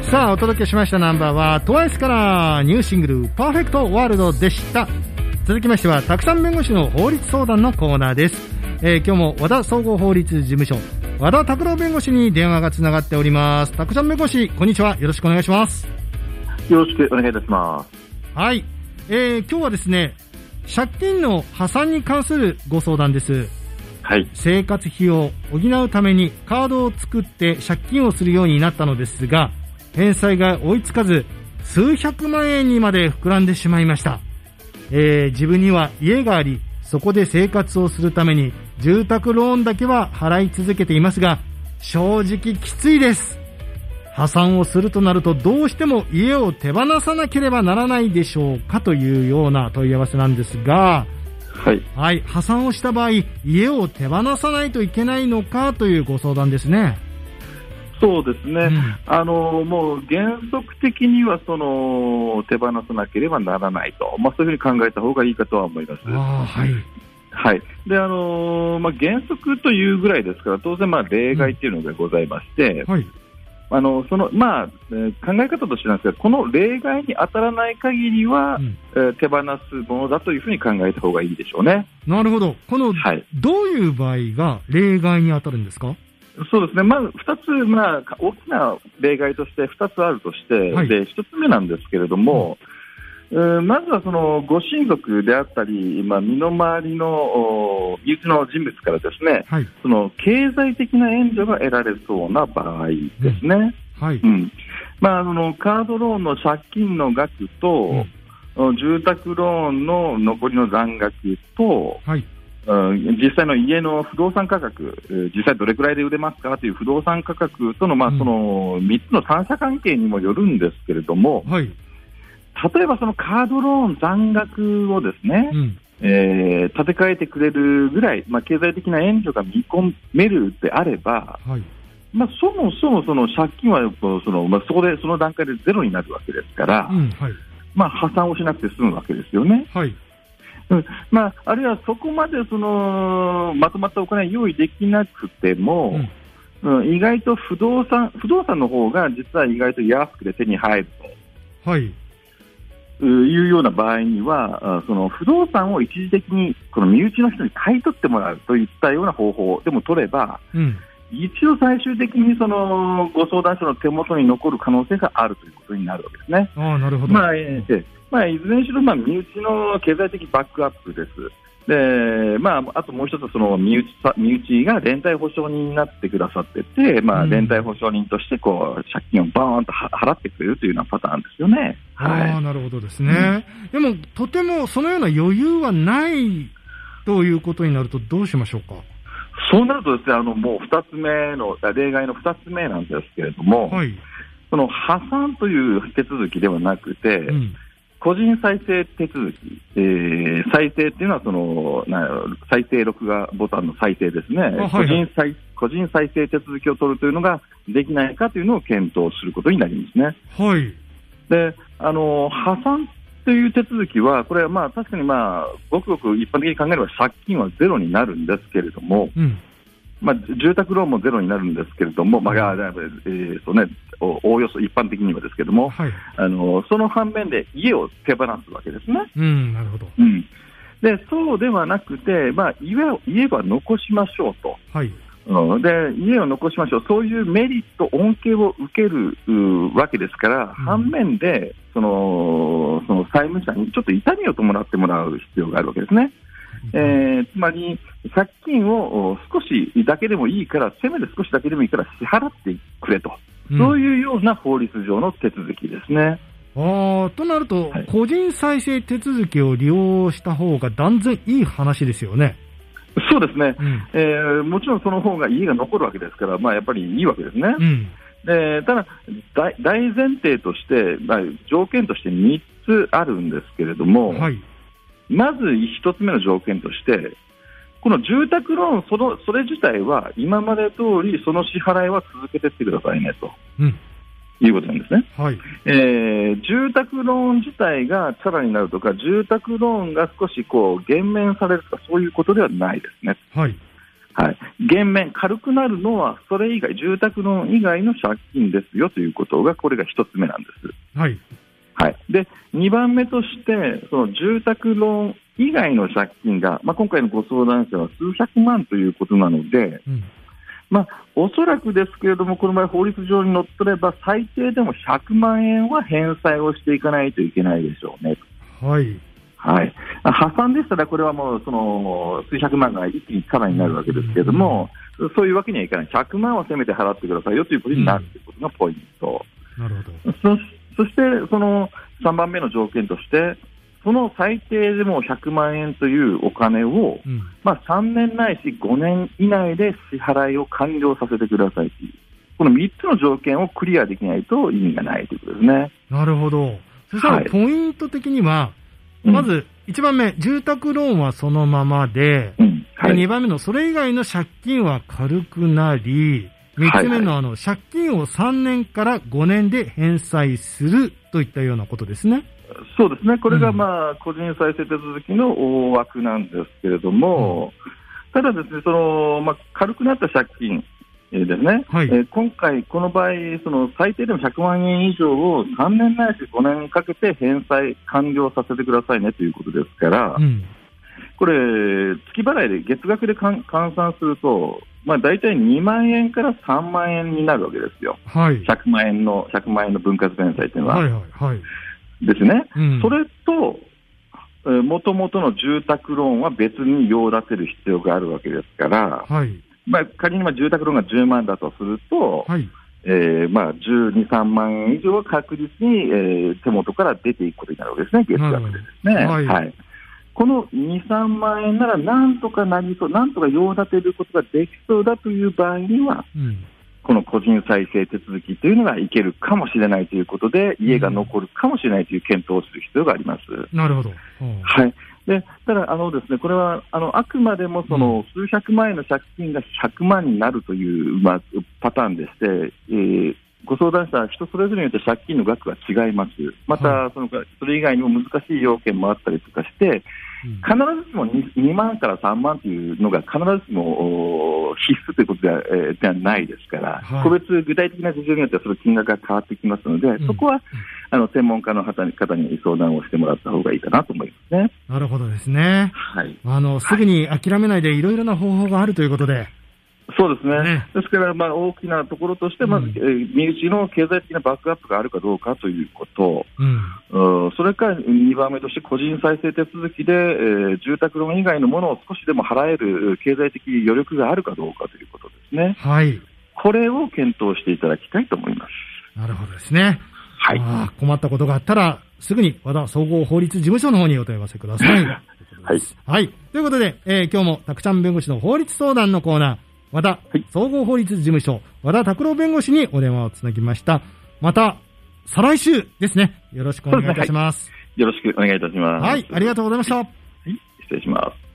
さあ、お届けしましたナンバーは TWICE からニューシングルパーフェクトワールドでした。続きましてはたくさん弁護士の法律相談のコーナーです。今日も和田総合法律事務所和田拓郎弁護士に電話がつながっております。たくさん弁護士、こんにちは。よろしくお願いします。 よろしくお願いいたします。 はい、今日はですね、借金の破産に関するご相談です。 はい。 生活費を補うためにカードを作って借金をするようになったのですが、返済が追いつかず数百万円にまで膨らんでしまいました。自分には家があり、そこで生活をするために住宅ローンだけは払い続けていますが、正直きついです。破産をするとなるとどうしても家を手放さなければならないでしょうかというような問い合わせなんですが、 はい。 はい、破産をした場合、家を手放さないといけないのかというご相談ですね。 そうですね。もう原則的には手放さなければならないと、そういうふうに考えた方がいいかとは思います。 はい。 はい。で、原則というぐらいですから、当然例外っていうのがございまして、 はい。 考え方としてなんですが、この例外に当たらない限りは、手放すものだというふうに考えた方がいいでしょうね。 なるほど。 はい、 どういう場合が例外に当たるんですか？ そうですね。2つ、大きな例外として2つあるとして、 はい、 で、1つ目なんですけれども、まずはご親族であったり、身の回りの身内の人物からですね、 はい、 経済的な援助が得られそうな場合ですね。 はい。 カードローンの借金の額と、住宅ローンの残りの残額と、 はい、 実際の家の不動産価格、実際どれくらいで売れますかという不動産価格との、その3つの三者関係にもよるんですけれども、 はい、 例えばそのカードローン残額をですね、立て替えてくれるぐらい、経済的な援助が見込めるであれば、 はい、 そもそもその借金はそこでその段階でゼロになるわけですから、 はい、 破産をしなくて済むわけですよね。 はい。 あるいはそこまでまとまったお金を用意できなくても、意外と不動産の方が実は意外と安くて手に入ると、はい、いうような場合には、不動産を一時的にこの身内の人に買い取ってもらうといったような方法でも取れば、一応最終的にご相談者の手元に残る可能性があるということになるわけですね。 なるほど。 いずれにしろ、身内の経済的バックアップです。で、あともう一つ身内が連帯保証人になってくださってて、連帯保証人として借金をバーンと払ってくれるというようなパターンですよね。 なるほどですね。でも、とてもそのような余裕はないということになるとどうしましょうか？ そうなるとですね、もう2つ目の、例外の2つ目なんですけれども、 はい、 破産という手続きではなくて、個人再生手続き、再生っていうのは再生録画ボタンの再生ですね、個人再生手続きを取るというのができないかというのを検討することになりますね。 はい。 で、破産という手続きは、これは確かにごくごく一般的に考えれば借金はゼロになるんですけれども、住宅ローンもゼロになるんですけれども、おおよそ一般的にはですけれども、その反面で家を手放すわけですね。 なるほど。 で、そうではなくて、家は残しましょうと。で、家を残しましょう。そういうメリット、恩恵を受けるわけですから、反面で、その債務者にちょっと痛みを伴ってもらう必要があるわけですね。つまり、借金を少しだけでもいいから、せめて少しだけでもいいから支払ってくれと。そういうような法律上の手続きですね。 となると、個人再生手続きを利用した方が断然いい話ですよね。 そうですね。もちろんその方が家が残るわけですから、やっぱりいいわけですね。ただ、大前提として、条件として3つあるんですけれども、まず1つ目の条件として、この住宅ローンそれ自体は今まで通りその支払いは続けていってくださいねと、いうことなんですね。住宅ローン自体がチャラになるとか、住宅ローンが少し減免されるとか、そういうことではないですね。 はい。減免、軽くなるのは、それ以外、住宅ローン以外の借金ですよということが、これが一つ目なんです。 はい。 はい。で、2番目として、その住宅ローン以外の借金が、今回のご相談者は数百万ということなので、おそらくですけれども、この場合、法律上にのっとれば、最低でも100万円は返済をしていかないといけないでしょうね。 はい。 はい。破産でしたら、これはもう、数百万が一気にタダになるわけですけれども、そういうわけにはいかない。100万はせめて払ってくださいよということになるということがポイント。 なるほど。 そして、その3番目の条件として、その最低でも100万円というお金を、3年ないし5年以内で支払いを完了させてくださいという、この3つの条件をクリアできないと意味がないということですね。 なるほど。そしたらポイント的には、まず1番目、住宅ローンはそのままで、2番目のそれ以外の借金は軽くなり、3つ目の借金を3年から5年で返済するといったようなことですね。 そうですね。これが個人再生手続きの大枠なんですけれども、ただですね、軽くなった借金ですね。今回、この場合、最低でも100万円以上を3年ないし5年かけて返済完了させてくださいねということですから、これ、月払いで月額で換算すると、大体2万円から3万円になるわけですよ。100万円の分割返済というのは。ですね。それと、元々の住宅ローンは別に用立てる必要があるわけですから、仮に住宅ローンが10万だとすると、12、3万円以上は確実に、手元から出ていくことになるわけですね、月額でですね。この2、3万円ならなんとかなりそう、なんとか用立てることができそうだという場合には、この個人再生手続きというのがいけるかもしれないということで、家が残るかもしれないという検討をする必要があります。 なるほど。 はい。で、ただ、ですね、これは、あくまでも数百万円の借金が100万になるという、パターンでして、ご相談者は人それぞれによって借金の額は違います。また、それ以外にも難しい要件もあったりとかして、必ずしも 2万から3万というのが必ずしも必須ということではないですから、個別具体的な事情によってはその金額が変わってきますので、そこは専門家の方に相談をしてもらった方がいいかなと思いますね。 なるほどですね。すぐに諦めないでいろいろな方法があるということで。 そうですね。ですから、大きなところとして、まず、身内の経済的なバックアップがあるかどうかということ、それから2番目として個人再生手続きで、住宅ローン以外のものを少しでも払える経済的余力があるかどうかということですね。これを検討していただきたいと思います。 なるほどですね。困ったことがあったら、すぐに和田総合法律事務所の方にお問い合わせください。ということで、今日もたくちゃん弁護士の法律相談のコーナー、和田総合法律事務所、和田拓郎弁護士にお電話をつなぎました。また、再来週ですね。よろしくお願いいたします。 よろしくお願いいたします。 ありがとうございました。 失礼します。